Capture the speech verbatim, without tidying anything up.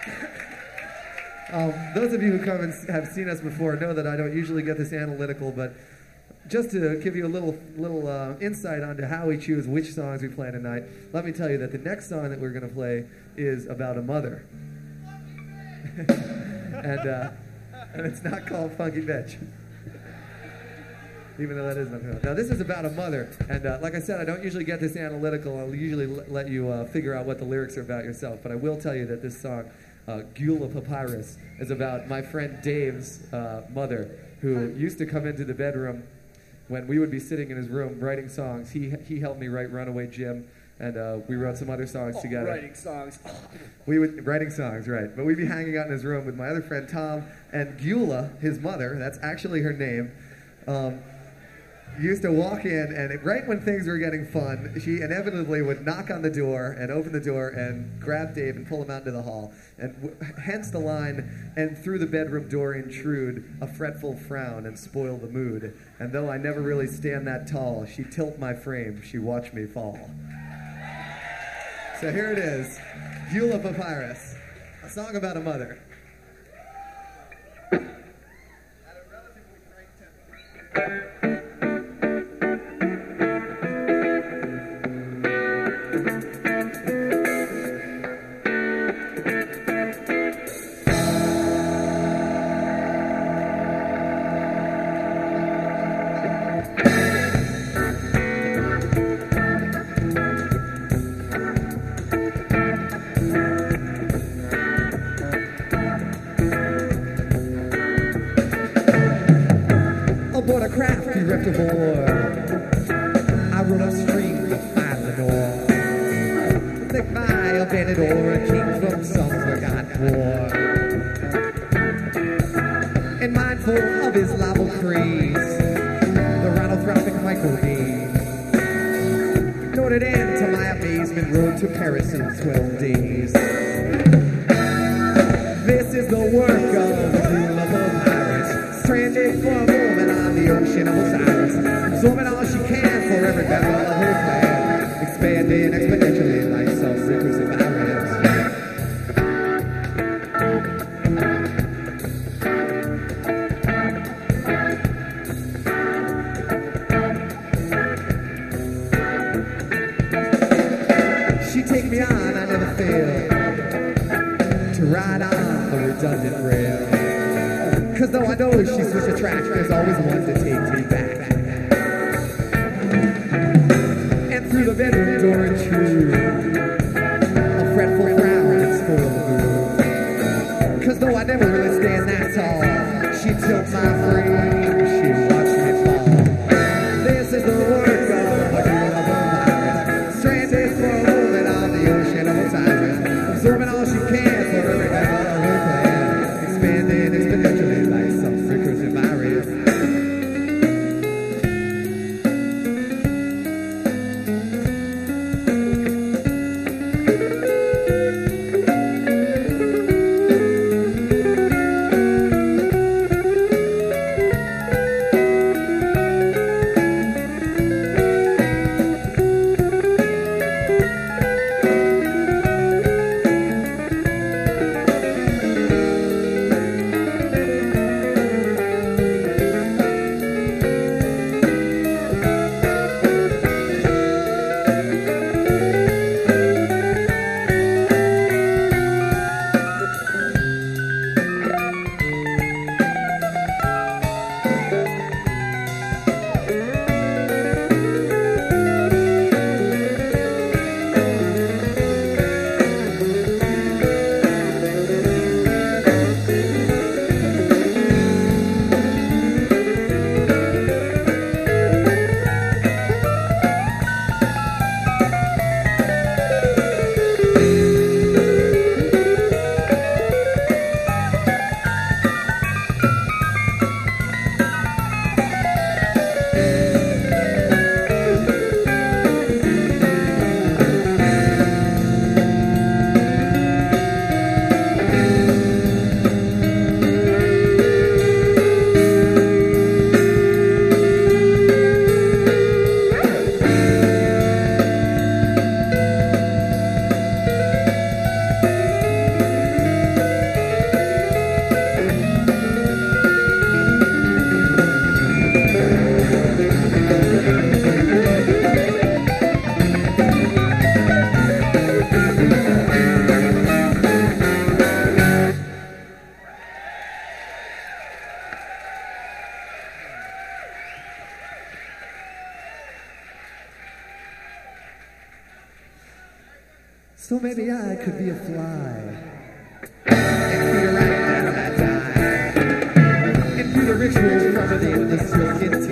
Um, those of you who come and have seen us before know that I don't usually get this analytical, but just to give you a little little uh, insight onto how we choose which songs we play tonight, let me tell you that the next song that we're going to play is about a mother. and, uh, and it's not called Funky Bitch. Even though that is not. Now, this is about a mother. And uh, like I said, I don't usually get this analytical. I'll usually l- let you uh, figure out what the lyrics are about yourself. But I will tell you that this song, uh, Gula Papyrus, is about my friend Dave's uh, mother, who used to come into the bedroom when we would be sitting in his room writing songs. He he helped me write Runaway Jim, and uh, we wrote some other songs oh, together. Writing songs. We would writing songs, right? But we'd be hanging out in his room with my other friend Tom, and Gula, his mother. That's actually her name. Um, used to walk in, and right when things were getting fun, she inevitably would knock on the door and open the door and grab Dave and pull him out into the hall. And w- hence the line, and through the bedroom door intrude a fretful frown and spoil the mood. And though I never really stand that tall, she tilt my frame, she watch me fall. So here it is, Gula Papyrus, a song about a mother. At a relatively frank tempo. Aboard a craft he ripped aboard, I rode upstream to find Lenore. Thick by a bandit or a king from some forgotten war. And mindful of his liable crease, the rhinothropic Michael D noted end to my amazement rode to Paris in twelve days. This is the work of the Gula Papyrus, stranded for a moment on the ocean of Osiris, absorbing all she can for every member of her clan, expanding exponentially like self-reclusive virus. She take me on, I never fail to ride on the redundant rail. Cause though I know she switched the track, there's always one to take me back. And through the bedroom door intrude a fretful frown and spoil the mood. Cause though I never really stand that tall, she tilts my frame, she watch me fall. This is the work of a Gula Papyrus, stranded for a moment on the ocean of Osiris, absorbing all she can for every member of her clan, expanding exponentially like some recursive virus. So maybe I could be a fly. And Peter right at that time. And through the ritual from the industrial skin